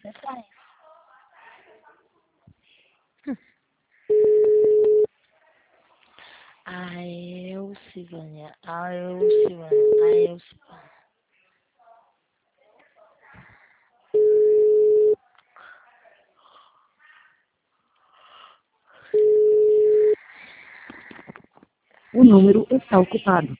você faz. Ai, eu, Silvânia. Ai, eu, Silvânia. Ai, eu, Silvânia. O número está ocupado.